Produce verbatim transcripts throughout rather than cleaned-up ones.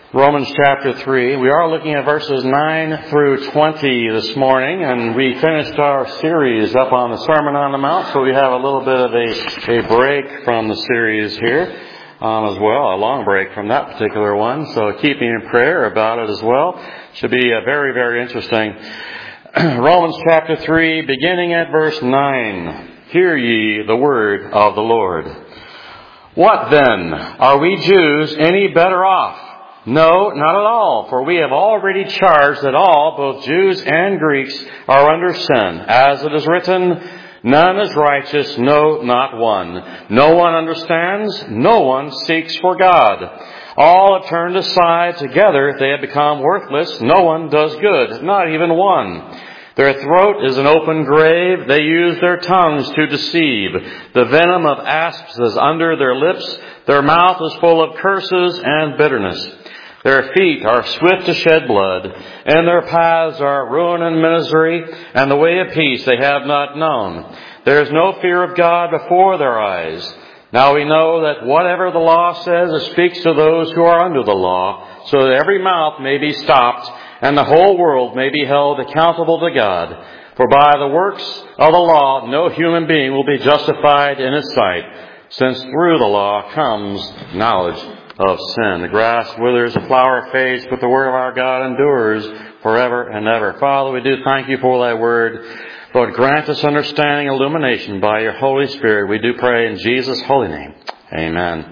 Romans chapter three. We are looking at verses nine through twenty this morning, and we finished our series up on the Sermon on the Mount, so we have a little bit of a, a break from the series here um, as well, a long break from that particular one, so keep me in prayer about it as well. Should be uh, very, very interesting. Romans chapter three, beginning at verse nine. Hear ye the word of the Lord. What then? Are we Jews any better off? No, not at all, for we have already charged that all, both Jews and Greeks, are under sin. As it is written, none is righteous, no, not one. No one understands, no one seeks for God. All have turned aside together, they have become worthless. No one does good, not even one. Their throat is an open grave. They use their tongues to deceive. The venom of asps is under their lips. Their mouth is full of curses and bitterness. Their feet are swift to shed blood, and their paths are ruin and misery, and the way of peace they have not known. There is no fear of God before their eyes. Now we know that whatever the law says, it speaks to those who are under the law, so that every mouth may be stopped, and the whole world may be held accountable to God. For by the works of the law, no human being will be justified in His sight, since through the law comes knowledge of sin. The grass withers, the flower fades, but the word of our God endures forever and ever. Father, we do thank you for thy word. Lord, grant us understanding, illumination by your Holy Spirit. We do pray in Jesus' holy name. Amen.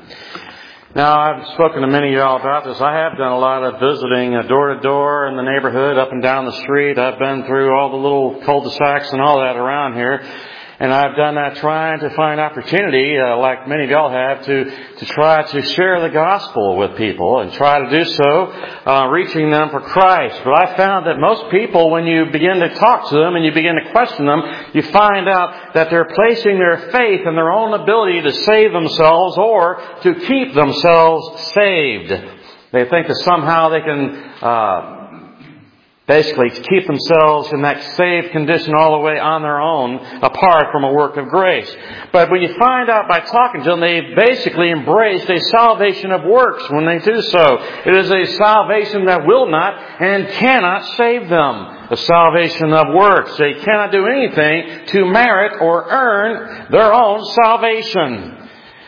Now, I've spoken to many of y'all about this. I have done a lot of visiting uh, door to door in the neighborhood, up and down the street. I've been through all the little cul-de-sacs and all that around here. And I've done that trying to find opportunity, uh, like many of y'all have, to, to try to share the gospel with people and try to do so, uh, reaching them for Christ. But I found that most people, when you begin to talk to them and you begin to question them, you find out that they're placing their faith in their own ability to save themselves or to keep themselves saved. They think that somehow they can, uh, Basically, to keep themselves in that saved condition all the way on their own, apart from a work of grace. But when you find out by talking to them, they basically embraced a salvation of works when they do so. It is a salvation that will not and cannot save them. A salvation of works. They cannot do anything to merit or earn their own salvation.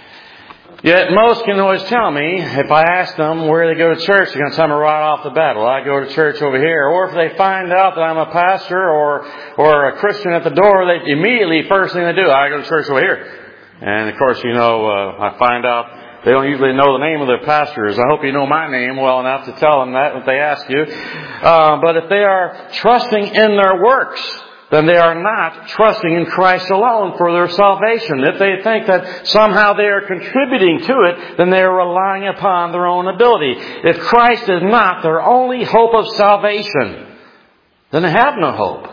Yet most can always tell me, if I ask them where they go to church, they're going to tell me right off the bat, well, I go to church over here. Or if they find out that I'm a pastor or or a Christian at the door, they immediately, first thing they do, I go to church over here. And of course, you know, uh, I find out they don't usually know the name of their pastors. I hope you know my name well enough to tell them that if they ask you. Uh, but if they are trusting in their works, then they are not trusting in Christ alone for their salvation. If they think that somehow they are contributing to it, then they are relying upon their own ability. If Christ is not their only hope of salvation, then they have no hope.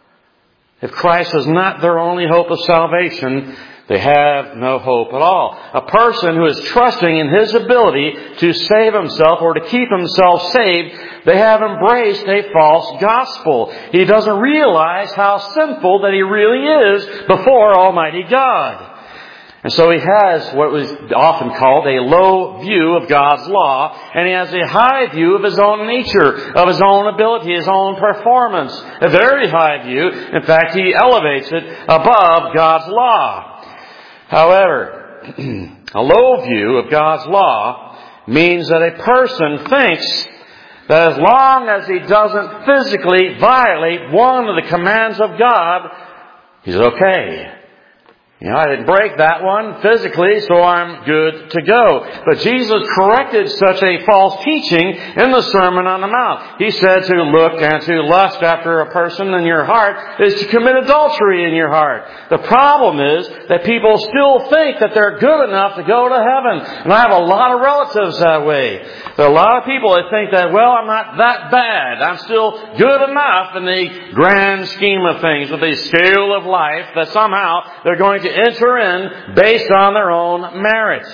If Christ is not their only hope of salvation, they have no hope at all. A person who is trusting in his ability to save himself or to keep himself saved, they have embraced a false gospel. He doesn't realize how sinful that he really is before Almighty God. And so he has what was often called a low view of God's law, and he has a high view of his own nature, of his own ability, his own performance. A very high view. In fact, he elevates it above God's law. However, a low view of God's law means that a person thinks that as long as he doesn't physically violate one of the commands of God, he's okay. You know, I didn't break that one physically, so I'm good to go. But Jesus corrected such a false teaching in the Sermon on the Mount. He said to look and to lust after a person in your heart is to commit adultery in your heart. The problem is that people still think that they're good enough to go to heaven. And I have a lot of relatives that way. There are a lot of people that think that, well, I'm not that bad. I'm still good enough in the grand scheme of things, with the scale of life, that somehow they're going to enter in based on their own merit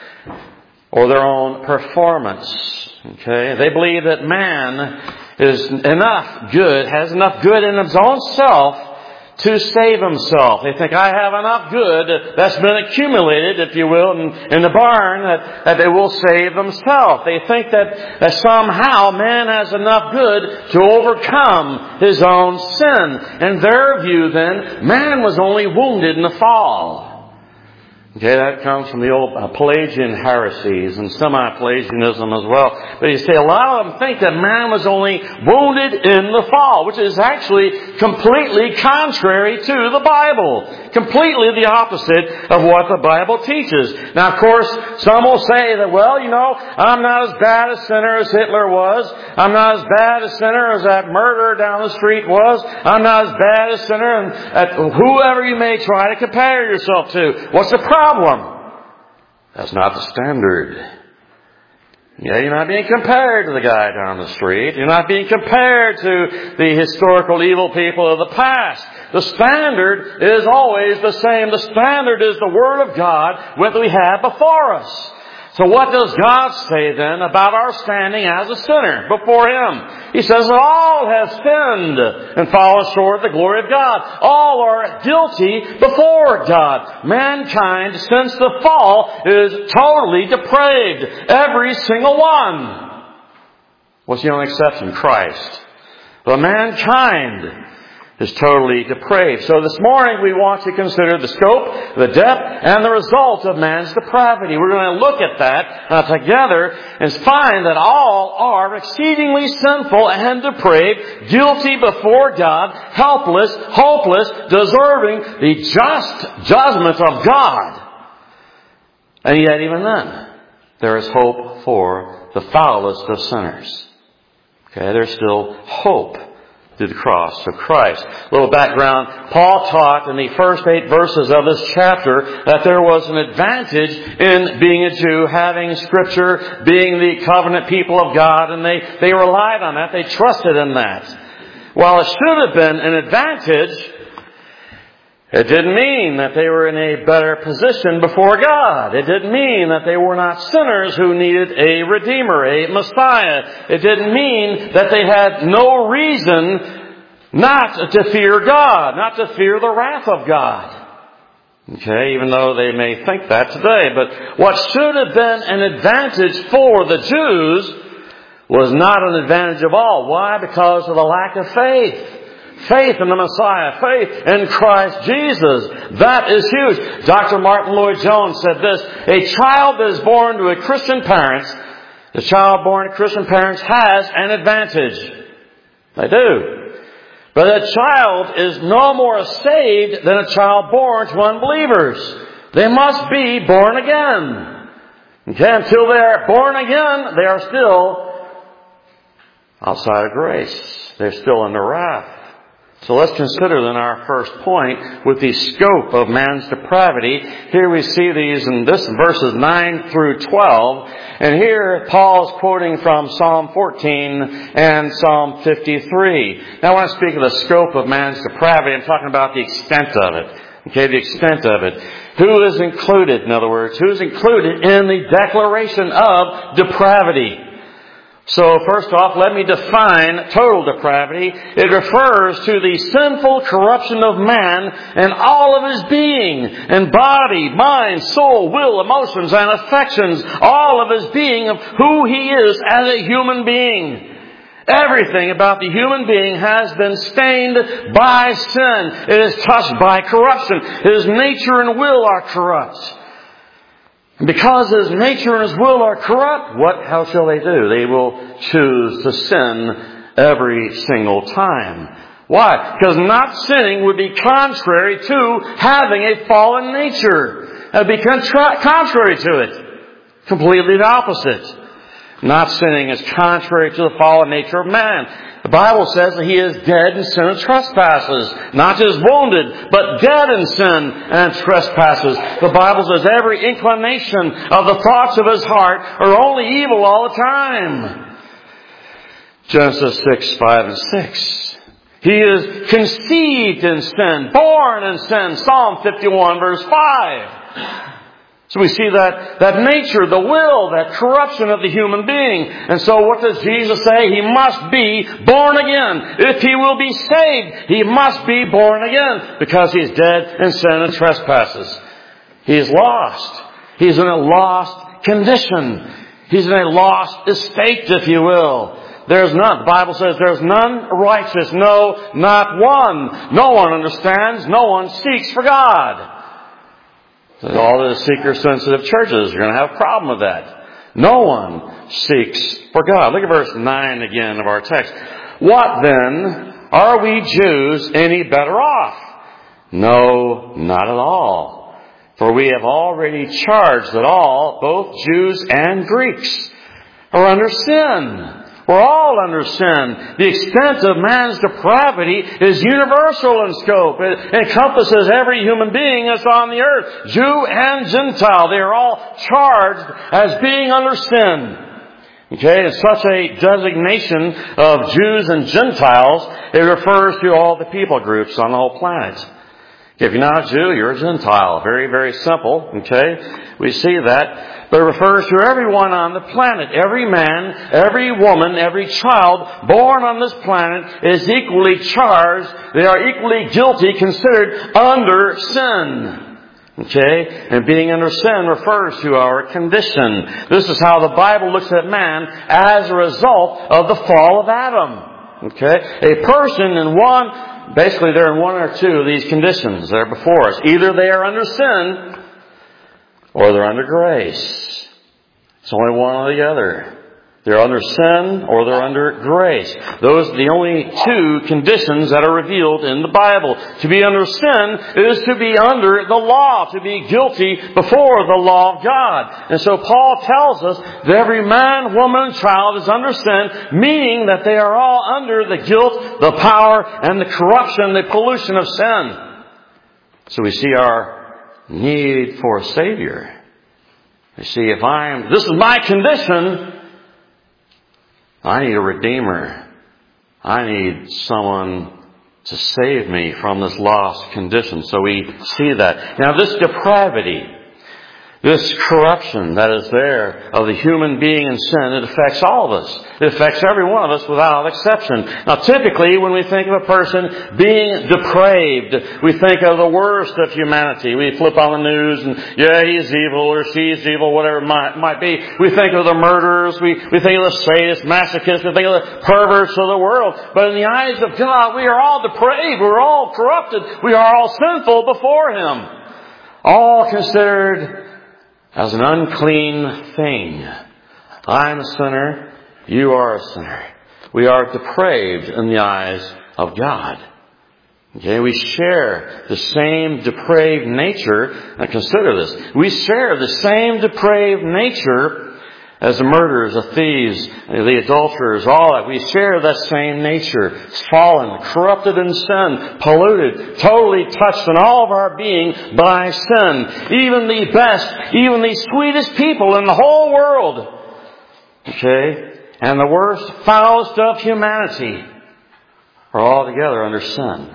or their own performance. Okay, they believe that man is enough good, has enough good in his own self to save himself. They think, I have enough good that's been accumulated, if you will, in, in the barn that, that they will save themselves. They think that, that somehow man has enough good to overcome his own sin. In their view, then, man was only wounded in the fall. Okay, that comes from the old uh, Pelagian heresies and semi-Pelagianism as well. But you see, a lot of them think that man was only wounded in the fall, which is actually completely contrary to the Bible. Completely the opposite of what the Bible teaches. Now, of course, some will say that, well, you know, I'm not as bad a sinner as Hitler was. I'm not as bad a sinner as that murderer down the street was. I'm not as bad a sinner as whoever you may try to compare yourself to. What's the problem? Problem. That's not the standard. Yeah, you're not being compared to the guy down the street. You're not being compared to the historical evil people of the past. The standard is always the same. The standard is the Word of God, what we have before us. So what does God say then about our standing as a sinner before Him? He says that all have sinned and fallen short of the glory of God. All are guilty before God. Mankind, since the fall, is totally depraved. Every single one. What's the only exception? Christ. But mankind is totally depraved. So this morning we want to consider the scope, the depth, and the result of man's depravity. We're going to look at that uh, together and find that all are exceedingly sinful and depraved, guilty before God, helpless, hopeless, deserving the just judgment of God. And yet even then, there is hope for the foulest of sinners. Okay, there's still hope through the cross of Christ. A little background. Paul taught in the first eight verses of this chapter that there was an advantage in being a Jew, having Scripture, being the covenant people of God, and they, they relied on that. They trusted in that. While it should have been an advantage, it didn't mean that they were in a better position before God. It didn't mean that they were not sinners who needed a Redeemer, a Messiah. It didn't mean that they had no reason not to fear God, not to fear the wrath of God. Okay, even though they may think that today. But what should have been an advantage for the Jews was not an advantage of all. Why? Because of the lack of faith. Faith in the Messiah. Faith in Christ Jesus. That is huge. Doctor Martin Lloyd-Jones said this: a child that is born to a Christian parents, the child born to Christian parents has an advantage. They do. But a child is no more saved than a child born to unbelievers. They must be born again. Okay, until they are born again, they are still outside of grace. They're still under wrath. So let's consider then our first point with the scope of man's depravity. Here we see these in this verses nine through twelve. And here Paul's quoting from Psalm fourteen and Psalm fifty-three. Now I want to speak of the scope of man's depravity. I'm talking about the extent of it. Okay, the extent of it. Who is included, in other words, who is included in the declaration of depravity? So first off, let me define total depravity. It refers to the sinful corruption of man and all of his being, and body, mind, soul, will, emotions, and affections, all of his being of who he is as a human being. Everything about the human being has been stained by sin. It is touched by corruption. His nature and will are corrupt. Because his nature and his will are corrupt, what, how shall they do? They will choose to sin every single time. Why? Because not sinning would be contrary to having a fallen nature. It would be contra- contrary to it. Completely the opposite. Not sinning is contrary to the fallen nature of man. The Bible says that he is dead in sin and trespasses. Not just wounded, but dead in sin and trespasses. The Bible says every inclination of the thoughts of his heart are only evil all the time. Genesis six, five, and six. He is conceived in sin, born in sin. Psalm fifty-one, verse five. So we see that, that nature, the will, that corruption of the human being. And so what does Jesus say? He must be born again. If he will be saved, he must be born again because he's dead in sin and trespasses. He's lost. He's in a lost condition. He's in a lost estate, if you will. There's none. The Bible says there's none righteous. No, not one. No one understands. No one seeks for God. So all the seeker-sensitive churches are going to have a problem with that. No one seeks for God. Look at verse nine again of our text. What then? Are we Jews any better off? No, not at all. For we have already charged that all, both Jews and Greeks, are under sin. We're all under sin. The extent of man's depravity is universal in scope. It encompasses every human being that's on the earth, Jew and Gentile. They are all charged as being under sin. Okay, it's such a designation of Jews and Gentiles. It refers to all the people groups on the whole planet. If you're not a Jew, you're a Gentile. Very, very simple. Okay, we see that. But it refers to everyone on the planet. Every man, every woman, every child born on this planet is equally charged. They are equally guilty, considered under sin. Okay? And being under sin refers to our condition. This is how the Bible looks at man as a result of the fall of Adam. Okay? A person in one, basically they're in one or two of these conditions that are before us. Either they are under sin, or they're under grace. It's only one or the other. They're under sin or they're under grace. Those are the only two conditions that are revealed in the Bible. To be under sin is to be under the law, to be guilty before the law of God. And so Paul tells us that every man, woman, child is under sin, meaning that they are all under the guilt, the power, and the corruption, the pollution of sin. So we see our need for a Savior. You see, if I'm, this is my condition, I need a Redeemer. I need someone to save me from this lost condition. So we see that. Now this depravity, this corruption that is there of the human being in sin, it affects all of us. It affects every one of us without exception. Now typically when we think of a person being depraved, we think of the worst of humanity. We flip on the news and, yeah, he's evil or she's evil, whatever it might, might be. We think of the murderers. We, we think of the sadists, masochists. We think of the perverts of the world. But in the eyes of God, we are all depraved. We're all corrupted. We are all sinful before Him. All considered as an unclean thing. I'm a sinner. You are a sinner. We are depraved in the eyes of God. Okay, we share the same depraved nature. Now consider this. We share the same depraved nature as the murderers, the thieves, the adulterers, all that. We share that same nature. Fallen, corrupted in sin, polluted, totally touched in all of our being by sin. Even the best, even the sweetest people in the whole world. Okay? And the worst, foulest of humanity are all together under sin.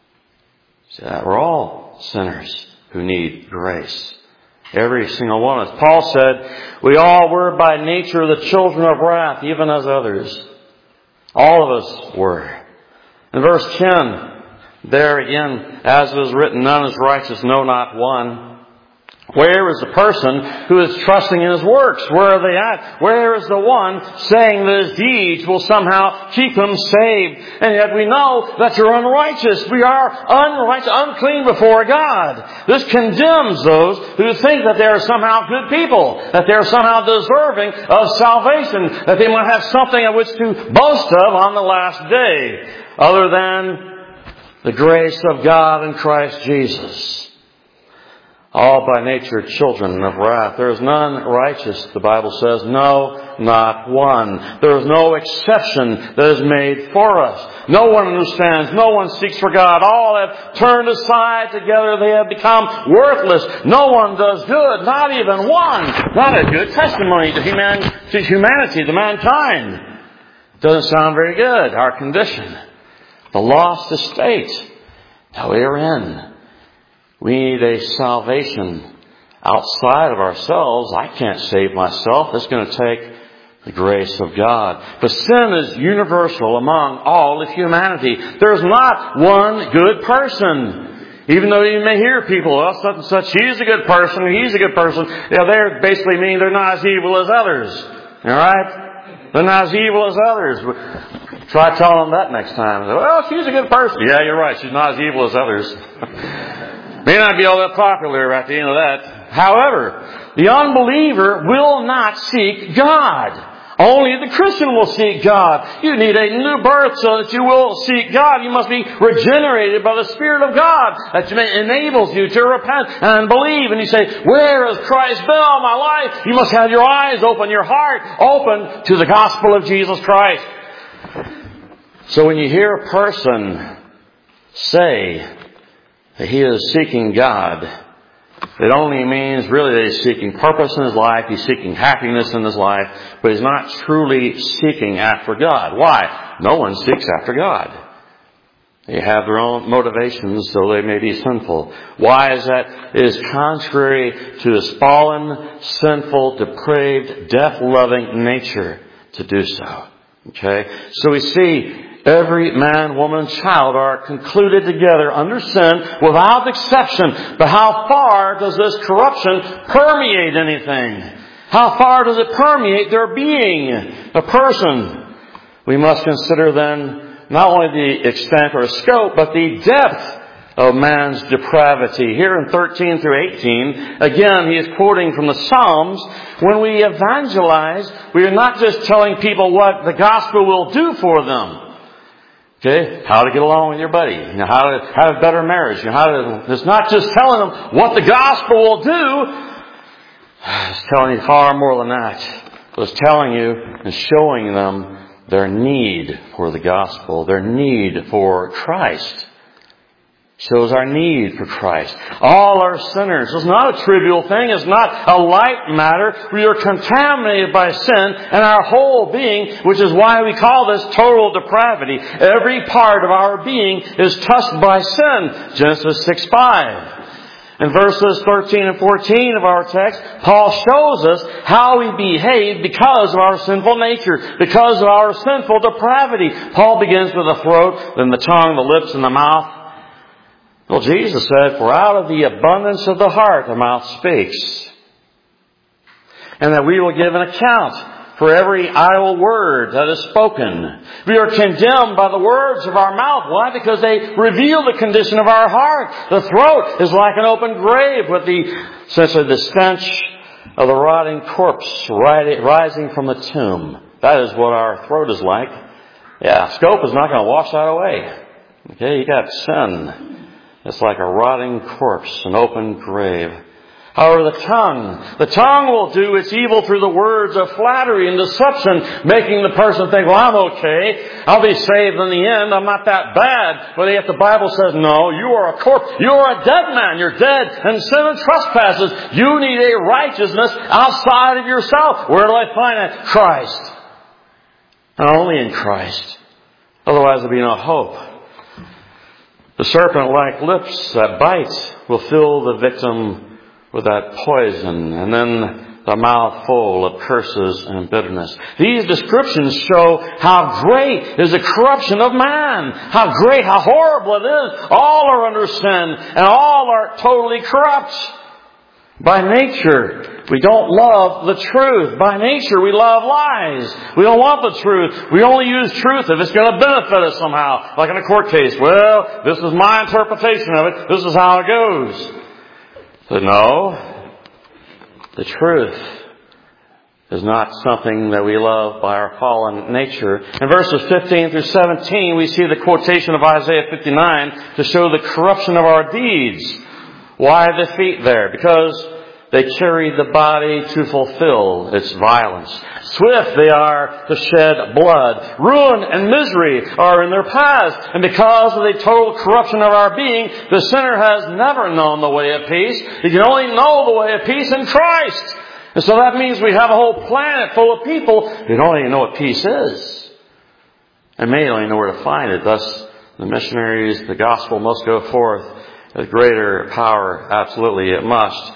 See, we're all sinners who need grace. Every single one of us. Paul said, we all were by nature the children of wrath, even as others. All of us were. In verse ten, there again, as it is written, none is righteous, no, not one. Where is the person who is trusting in his works? Where are they at? Where is the one saying that his deeds will somehow keep him saved? And yet we know that you're unrighteous. We are unrighteous, unclean before God. This condemns those who think that they are somehow good people, that they are somehow deserving of salvation, that they might have something of which to boast of on the last day, other than the grace of God in Christ Jesus. All by nature children of wrath. There is none righteous, the Bible says. No, not one. There is no exception that is made for us. No one understands. No one seeks for God. All have turned aside together. They have become worthless. No one does good. Not even one. Not a good testimony to, human, to humanity, to mankind. Doesn't sound very good, our condition. The lost estate that we are in. We need a salvation, outside of ourselves. I can't save myself. It's going to take the grace of God. But sin is universal among all of humanity. There's not one good person. Even though you may hear people, well, such and such, he's a good person, he's a good person. Yeah, they're basically meaning they're not as evil as others. All right? They're not as evil as others. Try telling them that next time. Well, she's a good person. Yeah, you're right. She's not as evil as others. May not be all that popular at the end of that. However, the unbeliever will not seek God. Only the Christian will seek God. You need a new birth so that you will seek God. You must be regenerated by the Spirit of God that enables you to repent and believe. And you say, where has Christ been all my life? You must have your eyes open, your heart open to the gospel of Jesus Christ. So when you hear a person say that he is seeking God, it only means really that he's seeking purpose in his life, he's seeking happiness in his life, but he's not truly seeking after God. Why? No one seeks after God. They have their own motivations, so they may be sinful. Why is that? It is contrary to his fallen, sinful, depraved, death-loving nature to do so. Okay? So we see every man, woman, and child are concluded together under sin without exception. But how far does this corruption permeate anything? How far does it permeate their being, a person? We must consider then not only the extent or scope, but the depth of man's depravity. Here in thirteen through eighteen, again, he is quoting from the Psalms. When we evangelize, we are not just telling people what the gospel will do for them. Okay, how to get along with your buddy, you know, how to have a better marriage, you know, how to, it's not just telling them what the gospel will do. It's telling you far more than that. It's telling you and showing them their need for the gospel, their need for Christ. Shows our need for Christ. All are sinners. It's not a trivial thing. It's not a light matter. We are contaminated by sin and our whole being, which is why we call this total depravity. Every part of our being is touched by sin. Genesis six five. In verses thirteen and fourteen of our text, Paul shows us how we behave because of our sinful nature, because of our sinful depravity. Paul begins with the throat, then the tongue, the lips, and the mouth. Well, Jesus said, for out of the abundance of the heart the mouth speaks. And that we will give an account for every idle word that is spoken. We are condemned by the words of our mouth. Why? Because they reveal the condition of our heart. The throat is like an open grave with the, essentially the stench of the rotting corpse rising from the tomb. That is what our throat is like. Yeah, scope is not going to wash that away. Okay, you got sin. It's like a rotting corpse, an open grave. However, the tongue, the tongue will do its evil through the words of flattery and deception, making the person think, well, I'm okay. I'll be saved in the end. I'm not that bad. But yet the Bible says, no, you are a corpse. You are a dead man. You're dead in sin and trespasses. You need a righteousness outside of yourself. Where do I find it? Christ. And only in Christ. Otherwise there'll be no hope. The serpent-like lips that bite will fill the victim with that poison, and then the mouth full of curses and bitterness. These descriptions show how great is the corruption of man. How great, how horrible it is. All are under sin, and all are totally corrupt. By nature, we don't love the truth. By nature, we love lies. We don't want the truth. We only use truth if it's going to benefit us somehow. Like in a court case. Well, this is my interpretation of it. This is how it goes. But no, the truth is not something that we love by our fallen nature. In verses fifteen through seventeen, we see the quotation of Isaiah fifty-nine to show the corruption of our deeds. Why the feet there? Because they carry the body to fulfill its violence. Swift they are to shed blood. Ruin and misery are in their paths. And because of the total corruption of our being, the sinner has never known the way of peace. He can only know the way of peace in Christ. And so that means we have a whole planet full of people who don't even know what peace is. And may only know where to find it. Thus, the missionaries, the gospel must go forth with greater power. Absolutely, it must.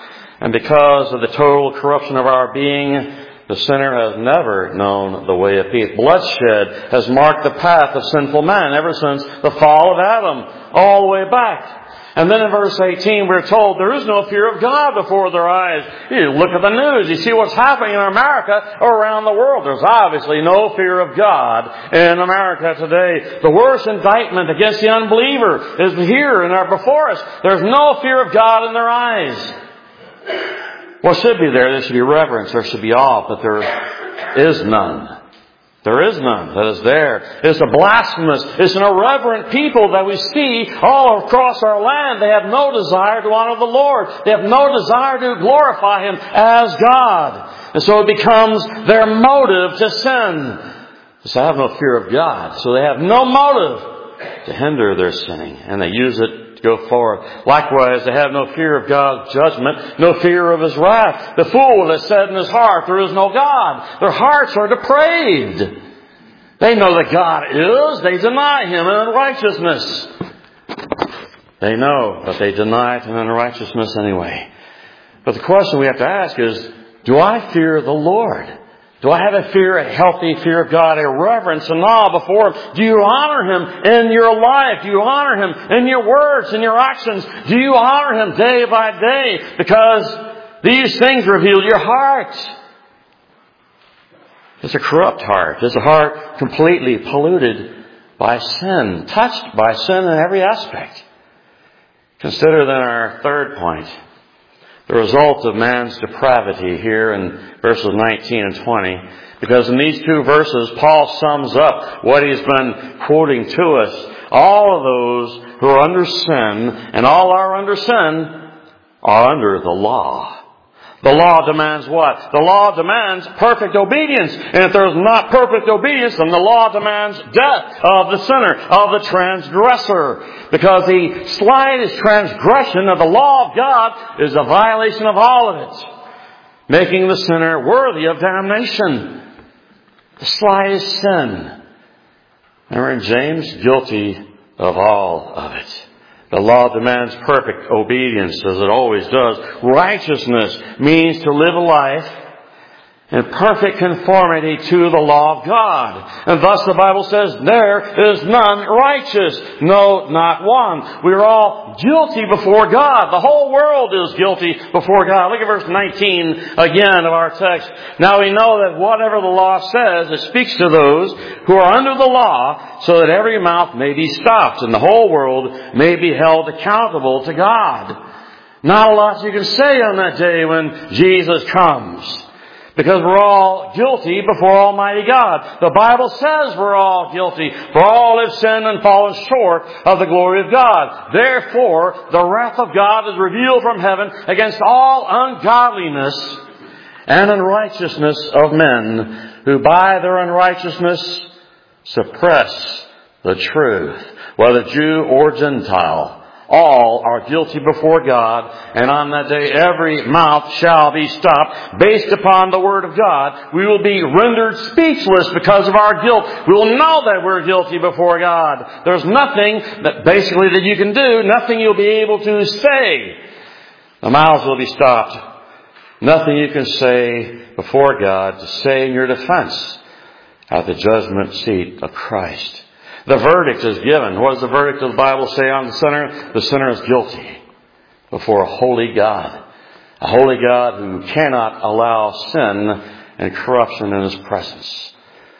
And because of the total corruption of our being, the sinner has never known the way of peace. Bloodshed has marked the path of sinful man ever since the fall of Adam, all the way back. And then in verse eighteen, we're told there is no fear of God before their eyes. You look at the news, you see what's happening in America or around the world. There's obviously no fear of God in America today. The worst indictment against the unbeliever is here and before us. There's no fear of God in their eyes. What should be there? There should be reverence. There should be awe, but there is none. There is none that is there. It's a blasphemous, it's an irreverent people that we see all across our land. They have no desire to honor the Lord. They have no desire to glorify Him as God. And so it becomes their motive to sin. So they have no fear of God. So they have no motive to hinder their sinning. And they use it to go forward. Likewise, they have no fear of God's judgment, no fear of His wrath. The fool has said in his heart, there is no God. Their hearts are depraved. They know that God is. They deny Him in unrighteousness. They know, but they deny it in unrighteousness anyway. But the question we have to ask is, do I fear the Lord? Do I have a fear, a healthy fear of God, a reverence and awe before Him? Do you honor Him in your life? Do you honor Him in your words, in your actions? Do you honor Him day by day? Because these things reveal your heart. It's a corrupt heart. It's a heart completely polluted by sin, touched by sin in every aspect. Consider then our third point. The result of man's depravity here in verses nineteen and twenty. Because in these two verses, Paul sums up what he's been quoting to us. All of those who are under sin, and all are under sin, are under the law. The law demands what? The law demands perfect obedience. And if there is not perfect obedience, then the law demands death of the sinner, of the transgressor. Because the slightest transgression of the law of God is a violation of all of it, making the sinner worthy of damnation. The slightest sin. Remember in James, guilty of all of it. The law demands perfect obedience, as it always does. Righteousness means to live a life in perfect conformity to the law of God. And thus the Bible says, there is none righteous. No, not one. We are all guilty before God. The whole world is guilty before God. Look at verse nineteen again of our text. Now we know that whatever the law says, it speaks to those who are under the law, so that every mouth may be stopped and the whole world may be held accountable to God. Not a lot you can say on that day when Jesus comes. Because we're all guilty before Almighty God. The Bible says we're all guilty. For all have sinned and fallen short of the glory of God. Therefore, the wrath of God is revealed from heaven against all ungodliness and unrighteousness of men, who by their unrighteousness suppress the truth. Whether Jew or Gentile, all are guilty before God, and on that day every mouth shall be stopped. Based upon the Word of God, we will be rendered speechless because of our guilt. We will know that we're guilty before God. There's nothing that basically that you can do, nothing you'll be able to say. The mouths will be stopped. Nothing you can say before God to say in your defense at the judgment seat of Christ. The verdict is given. What does the verdict of the Bible say on the sinner? The sinner is guilty before a holy God. A holy God who cannot allow sin and corruption in His presence.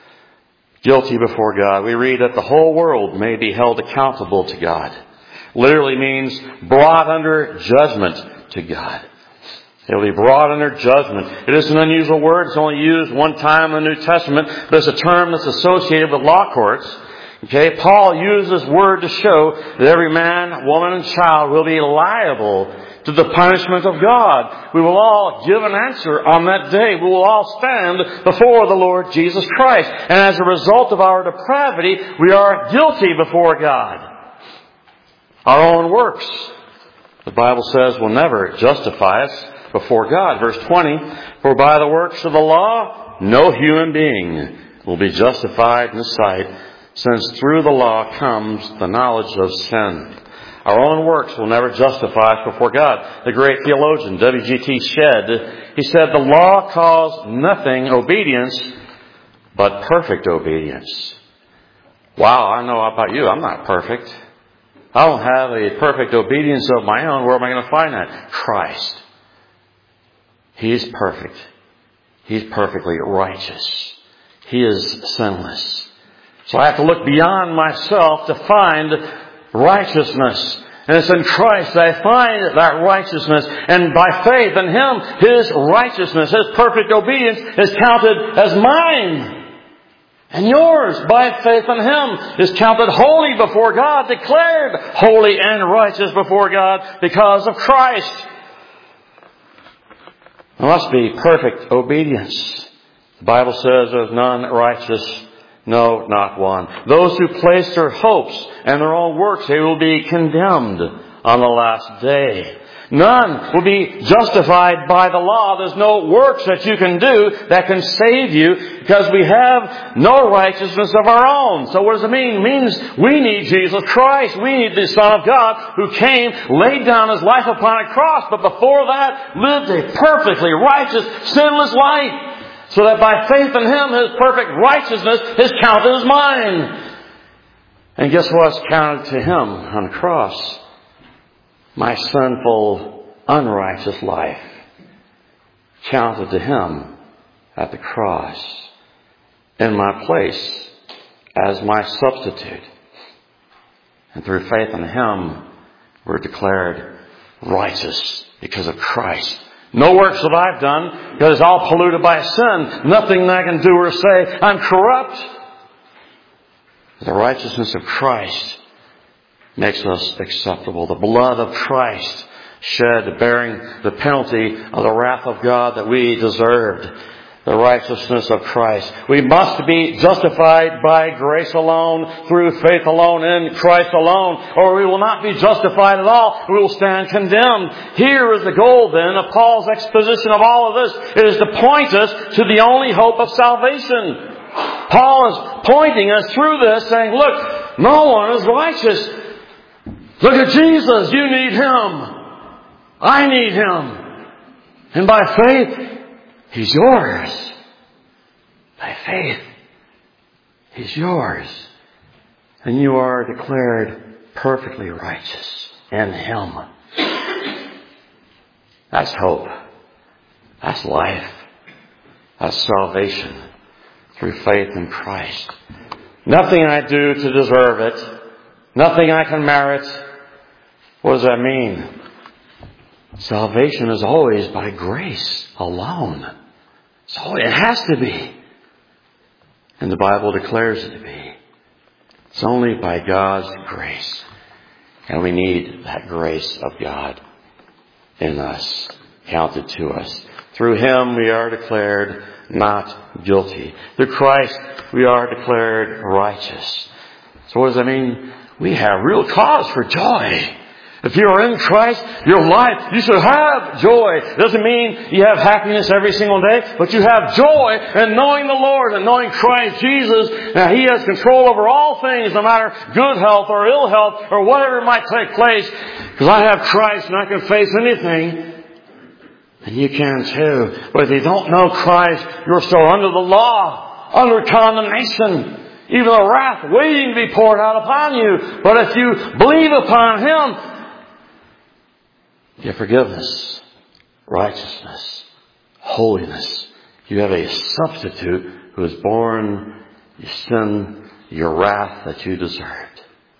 Guilty before God. We read that the whole world may be held accountable to God. Literally means brought under judgment to God. It will be brought under judgment. It is an unusual word. It's only used one time in the New Testament, but it's a term that's associated with law courts. Okay, Paul used this word to show that every man, woman, and child will be liable to the punishment of God. We will all give an answer on that day. We will all stand before the Lord Jesus Christ. And as a result of our depravity, we are guilty before God. Our own works, the Bible says, will never justify us before God. Verse twenty, for by the works of the law, no human being will be justified in His sight, since through the law comes the knowledge of sin. Our own works will never justify us before God. The great theologian W G T Shedd, he said, the law calls nothing obedience but perfect obedience. Wow, I know about you. I'm not perfect. I don't have a perfect obedience of my own. Where am I going to find that? Christ. He's perfect. He's perfectly righteous. He is sinless. So I have to look beyond myself to find righteousness. And it's in Christ that I find that righteousness. And by faith in Him, His righteousness, His perfect obedience is counted as mine. And yours, by faith in Him, is counted holy before God, declared holy and righteous before God because of Christ. There must be perfect obedience. The Bible says there's none righteous, no, not one. Those who place their hopes and their own works, they will be condemned on the last day. None will be justified by the law. There's no works that you can do that can save you because we have no righteousness of our own. So what does it mean? It means we need Jesus Christ. We need the Son of God who came, laid down His life upon a cross, but before that lived a perfectly righteous, sinless life. So that by faith in Him, His perfect righteousness is counted as mine. And guess what's counted to Him on the cross? My sinful, unrighteous life counted to Him at the cross in my place as my substitute. And through faith in Him, we're declared righteous because of Christ. No works that I've done because it's all polluted by sin. Nothing that I can do or say. I'm corrupt. The righteousness of Christ makes us acceptable. The blood of Christ shed, bearing the penalty of the wrath of God that we deserved. The righteousness of Christ. We must be justified by grace alone, through faith alone, in Christ alone, or we will not be justified at all. We will stand condemned. Here is the goal then of Paul's exposition of all of this. It is to point us to the only hope of salvation. Paul is pointing us through this, saying, look, no one is righteous. Look at Jesus. You need Him. I need Him. And by faith, He's yours. By faith, He's yours. And you are declared perfectly righteous in Him. That's hope. That's life. That's salvation through faith in Christ. Nothing I do to deserve it. Nothing I can merit. What does that mean? Salvation is always by grace alone. So it has to be. And the Bible declares it to be. It's only by God's grace. And we need that grace of God in us, counted to us. Through Him we are declared not guilty. Through Christ we are declared righteous. So what does that mean? We have real cause for joy. If you are in Christ, your life, you should have joy. It doesn't mean you have happiness every single day, but you have joy in knowing the Lord and knowing Christ Jesus. Now He has control over all things, no matter good health or ill health or whatever might take place. Because I have Christ and I can face anything. And you can too. But if you don't know Christ, you're still under the law, under condemnation. Even the wrath waiting to be poured out upon you. But if you believe upon Him, you have forgiveness, righteousness, holiness. You have a substitute who has borne your sin, your wrath that you deserved.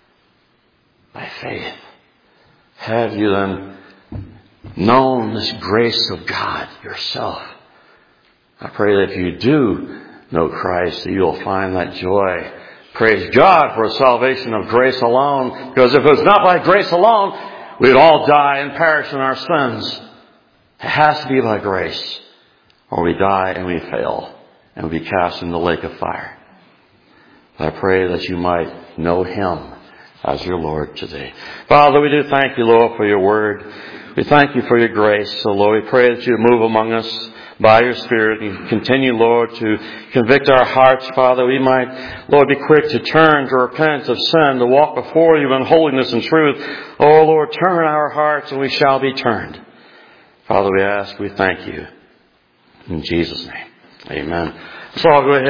By faith, have you then known this grace of God yourself? I pray that if you do know Christ, that you'll find that joy. Praise God for a salvation of grace alone. Because if it was not by grace alone, we'd all die and perish in our sins. It has to be by grace, or we die and we fail and we be cast in the lake of fire. But I pray that you might know Him as your Lord today. Father, we do thank you, Lord, for your word. We thank you for your grace. So, Lord, we pray that you move among us by your Spirit, and continue, Lord, to convict our hearts, Father. We might, Lord, be quick to turn, to repent of sin, to walk before you in holiness and truth. Oh, Lord, turn our hearts and we shall be turned. Father, we ask, we thank you. In Jesus' name, amen. So I'll go ahead.